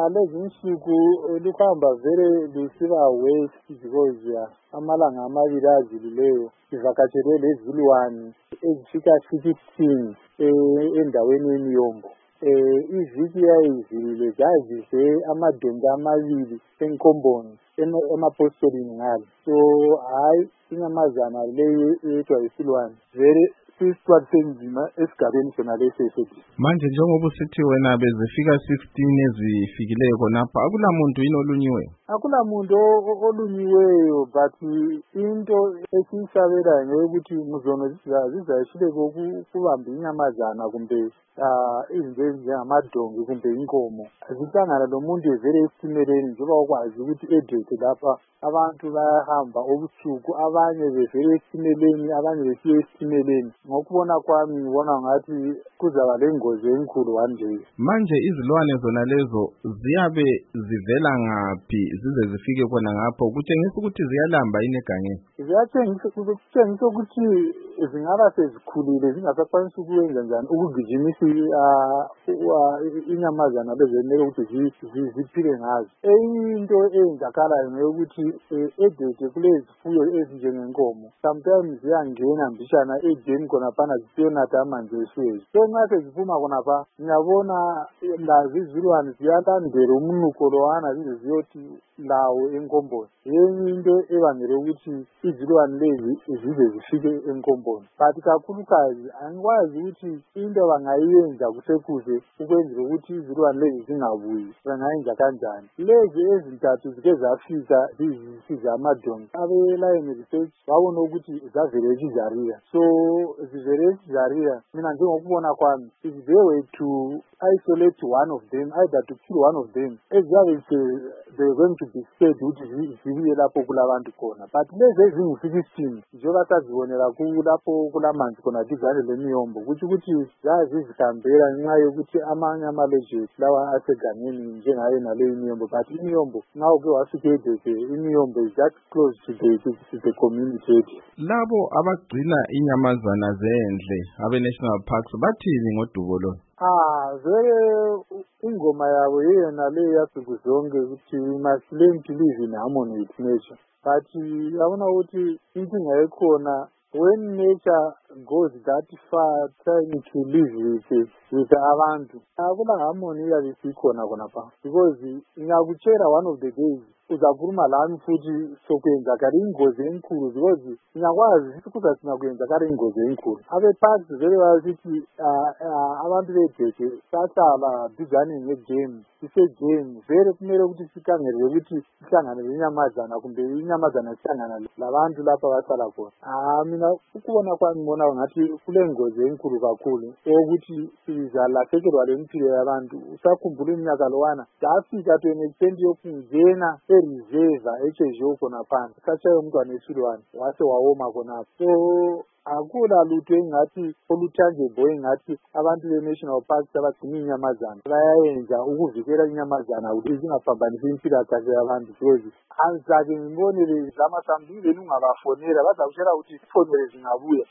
lezi insuku luhamba vele lusiba west because amalanga amabili adlulileyo sivakatshele lezilwane ezifika 16 endaweni yeMiyombo. Iviki yayizilile zazize amadonda amabili enkomboni emapostolini ngalo. So hayi inyamazana leyo yedwa isilwane vele sisithathu senzima esigabeni sona lesi esithi. Manje njengoba usithi wena bezifika 15 ezifikileyo khonapha akulamuntu yini olunyiweyo? Akulamuntu olunyiweyo, but into esiyisabelayo ngokuthi muzono zizashile kubamba inyamazana kumbe izinto ezinjengamadongi kumbe inkomo zihlangana lomuntu evele esimeleni njengoba ukwazi ukuthi edete lapha abantu bayahamba obusuku, abanye bevele esimeleni abanye besiye esimeleni. Ngokubona kwami ngibona ngathi kuzaba lengozi enkulu one day. Manje izilwane zona lezo ziyabe zivela ngaphi zize zifike khona ngapho? Kutshengisa ukuthi ziyalamba yini egangeni? Ziyatshengisa ukuthi zingaba sezikhulile zingasakwanisi ukwenza njani ukugijimisa inyamazana bezemele ukuthi ziphile ngazo. Enye into eyenzakalayo ngeyokuthi edede kulezifuyo ezinjengenkomo sometimes ziyangena mbishana edeni khonaphana zisiyonatha amanzi eswezi. So nxa seziphuma khonapha ngiyabona lazi izilwane ziyalandela umunuko lowana zize ziyothi lawo enkomboni. Yenye into ebangela ukuthi izilwane lezi zize zifike enkomboni. But kakhulukazi angikwazi ukuthi into bangayenza kusekuze ukwenzela ukuthi izilwane lezi zingabuyi bangayenza kanjani. Lezi ezintathu zike zafika zisiza amadongi abe-Lion Research babona ukuthi zavele eCesarea. So zivele eCesarea, mina njengokubona kwami, if they were to isolate one of them, either to kill one of them, eziyabe they were going to be scared ukuthi zibuye lapho kulabantu khona. But lezi ezingu-16 njengoba sazibonela kulapho kulamanzi khona duzane leMiyombo, kuthi ukuthi zazizihambela ngenxa yokuthi amanye ama-allegiants lawa asegangeni njengayo naleyo iMiyombo. But iMiyombo nxa uke wafika edede, iMiyombo is that close to the community. Labo abagcina inyamazana zendle abe-national parks bathini ngodubo lo? Vele ingoma yabo yena le yasuku zonke ukuthi we must learn to live in harmony with nature. But yabona ukuthi inkinga ekhona when nature goes that far trying to live with abantu, akula harmony iyabe isikhona khonapha. Because ngiyakutshela one of the days uzakhuluma lami futhi sokwenzakala ingozi enkulu, because ngiyakwazi ukuthi kuzasinakuyenzakala ingozi enkulu. Abe-parks vele bayasithi abantu bedede sahlala duzane ngegame, ise-game vele kumele ukuthi sikhangele ukuthi sihlangane lenyamazana kumbe inyamazana sihlangana labantu lapha bahlala khona. Mina ukubona kwami ngibona ngathi kule ngozi enkulu kakhulu ukuthi sizalahlekelwa lempilo yabantu. Usakhumbula iminyaka lowana safika to an extent yokungena reserve echejo khonapha sachaye umntwana esilwane wase wawoma khonapha. So akula lutho engathi olutangible engathi abantu be-national parks abagcina inyamazana bayayenza ukuvikela inyamazana ukuthi zingaphambanisi impilakahle yabantu. Because angizake ngibonele zamasambile lungabafonela bazakutshela ukuthi ifonele zingabuya.